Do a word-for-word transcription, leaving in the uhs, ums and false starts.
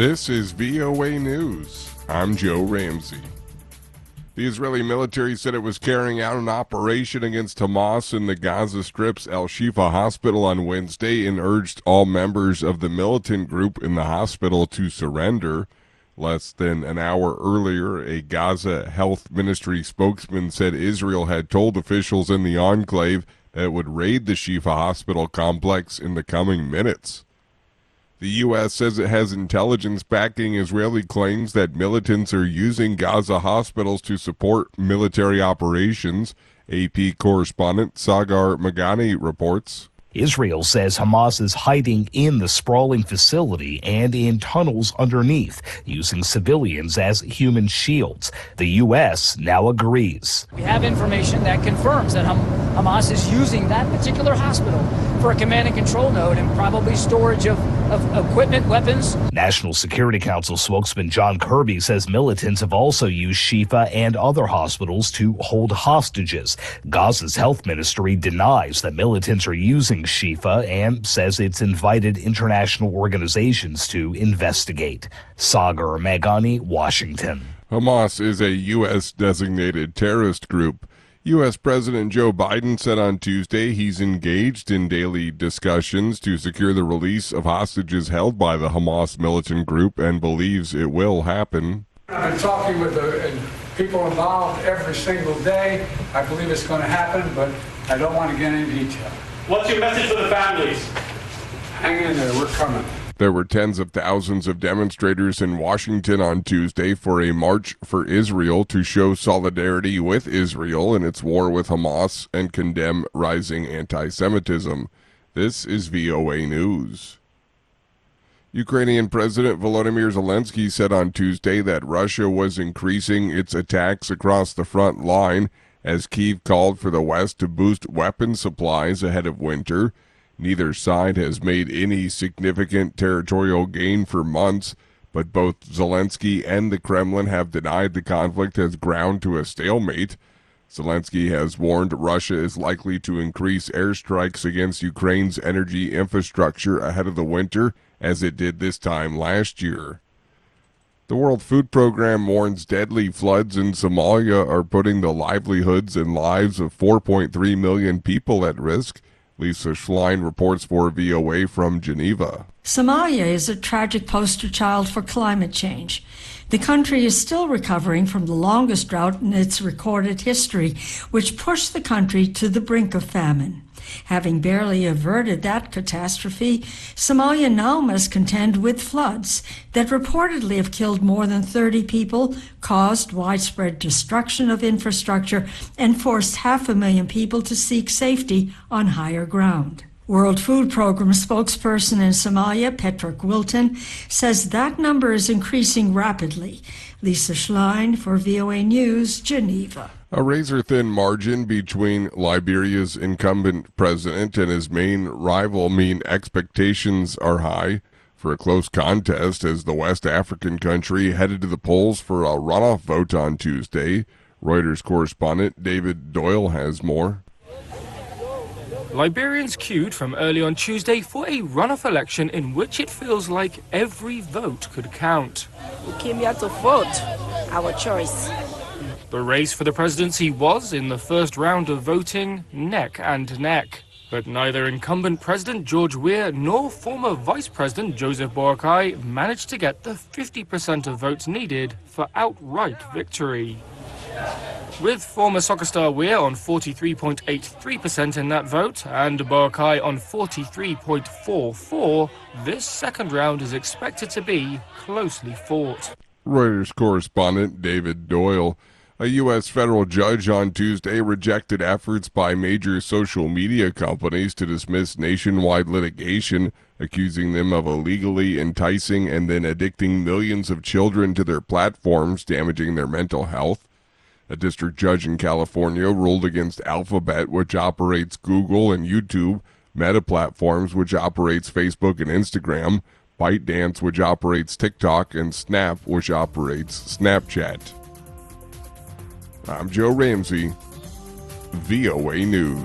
This is V O A News. I'm Joe Ramsey. The Israeli military said it was carrying out an operation against Hamas in the Gaza Strip's Al-Shifa hospital on Wednesday and urged all members of the militant group in the hospital to surrender. Less than an hour earlier, a Gaza Health Ministry spokesman said Israel had told officials in the enclave that it would raid the Shifa hospital complex in the coming minutes. The U S says it has intelligence backing Israeli claims that militants are using Gaza hospitals to support military operations. A P correspondent Sagar Magani reports. Israel says Hamas is hiding in the sprawling facility and in tunnels underneath, using civilians as human shields. The U S now agrees. We have information that confirms that Ham- Hamas is using that particular hospital for a command and control node and probably storage of, of equipment, weapons. National Security Council spokesman John Kirby says militants have also used Shifa and other hospitals to hold hostages. Gaza's health ministry denies that militants are using Shifa and says it's invited international organizations to investigate. Sagar Magani, Washington. Hamas is a U S designated terrorist group. U S President Joe Biden said on Tuesday he's engaged in daily discussions to secure the release of hostages held by the Hamas militant group and believes it will happen. I've been talking with the people involved every single day. I believe it's going to happen, but I don't want to get into detail. What's your message for the families? Hang in there, we're coming. There were tens of thousands of demonstrators in Washington on Tuesday for a march for Israel to show solidarity with Israel in its war with Hamas and condemn rising anti-Semitism. This is V O A News. Ukrainian President Volodymyr Zelensky said on Tuesday that Russia was increasing its attacks across the front line as Kyiv called for the West to boost weapon supplies ahead of winter. Neither side has made any significant territorial gain for months, but both Zelensky and the Kremlin have denied the conflict has ground to a stalemate. Zelensky has warned Russia is likely to increase airstrikes against Ukraine's energy infrastructure ahead of the winter, as it did this time last year. The World Food Program warns deadly floods in Somalia are putting the livelihoods and lives of four point three million people at risk. Lisa Schlein reports for V O A from Geneva. Somalia is a tragic poster child for climate change. The country is still recovering from the longest drought in its recorded history, which pushed the country to the brink of famine. Having barely averted that catastrophe, Somalia now must contend with floods that reportedly have killed more than thirty people, caused widespread destruction of infrastructure, and forced half a million people to seek safety on higher ground. World Food Program spokesperson in Somalia, Patrick Wilton, says that number is increasing rapidly. Lisa Schlein for V O A News, Geneva. A razor-thin margin between Liberia's incumbent president and his main rival mean expectations are high for a close contest as the West African country headed to the polls for a runoff vote on Tuesday. Reuters correspondent David Doyle has more. Liberians queued from early on Tuesday for a runoff election in which it feels like every vote could count. We came here to vote, our choice. The race for the presidency was, in the first round of voting, neck and neck. But neither incumbent President George Weah nor former Vice President Joseph Boakai managed to get the fifty percent of votes needed for outright victory. With former soccer star Weah on forty-three point eight three percent in that vote and Boakai on forty-three point four four, this second round is expected to be closely fought. Reuters correspondent David Doyle. A U S federal judge on Tuesday rejected efforts by major social media companies to dismiss nationwide litigation, accusing them of illegally enticing and then addicting millions of children to their platforms, damaging their mental health. A district judge in California ruled against Alphabet, which operates Google and YouTube, Meta Platforms, which operates Facebook and Instagram, ByteDance, which operates TikTok, and Snap, which operates Snapchat. I'm Joe Ramsey, V O A News.